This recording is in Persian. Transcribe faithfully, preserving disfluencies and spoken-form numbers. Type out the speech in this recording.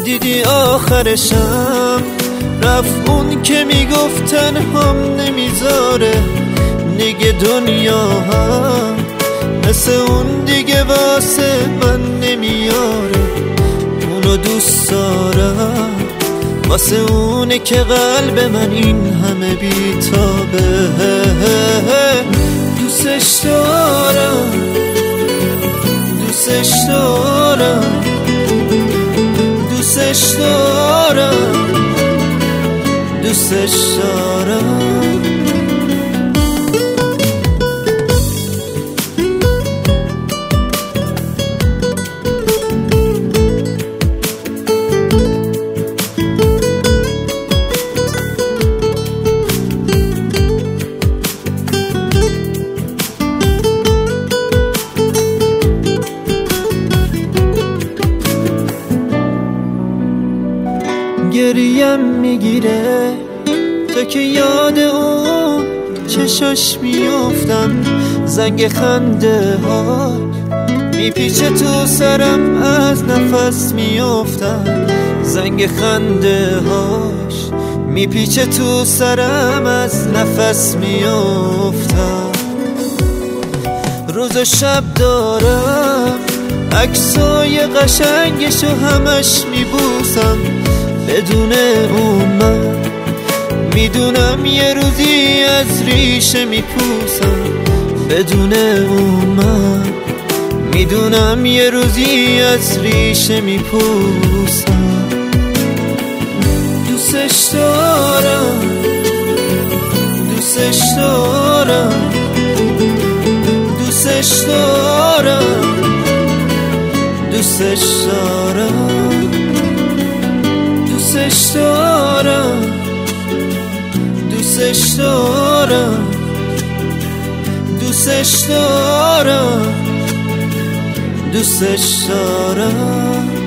دیدی آخرشم رفت اون که میگفت تنهام نمیذاره دیگه دنیا هم مثل اون دیگه واسه من نمیاره. اونو دوست دارم واسه اونه که قلب من این همه بیتابه. دوستش دارم دوستش دارم دوستش دارم دوستش دارم. گریم میگیره تا که یاد اون چشاش میافتم، زنگ خنده ها میپیچه تو سرم از نفس میافتم، زنگ خنده هاش میپیچه تو سرم از نفس میافتم. روز و شب دارم عکسای قشنگشو همش میبوسم، بدون اون من میدونم یه روزی از ریشه میپوسم، بدون اون من میدونم یه روزی از ریشه میپوسم. دوستش دارم دوستش دارم دوستش دارم دوستش دارم دوستش دارم دوستش دارم دوستش دارم دوستش دارم.